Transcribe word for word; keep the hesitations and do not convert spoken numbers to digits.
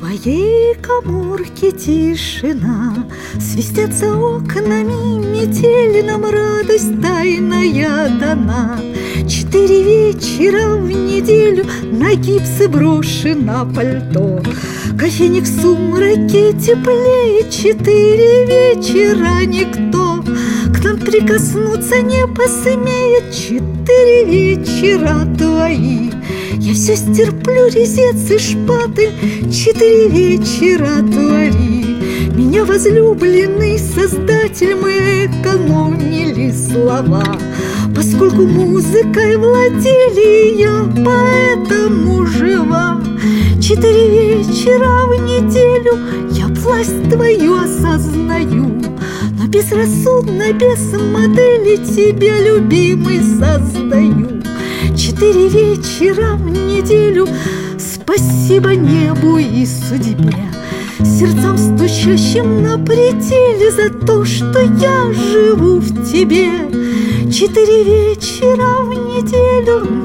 твоей каморке тишина, свистятся окнами, метели, нам радость тайная дана. Четыре вечера в неделю на гипсы брошено пальто. Кофейник в сумраке теплее, четыре вечера никто к нам прикоснуться не посмеет. Четыре вечера твои, я все стерплю, резец и шпаты. Четыре вечера твори, меня возлюбленный Создатель, мы экономили слова. Поскольку музыкой владели, я поэтому жива. Четыре вечера в неделю я власть твою осознаю, но безрассудно, без модели тебя, любимый, создаю. Четыре вечера в неделю, спасибо небу и судьбе, сердцам, стучащим на пределе, за то, что я живу в тебе. Четыре вечера в неделю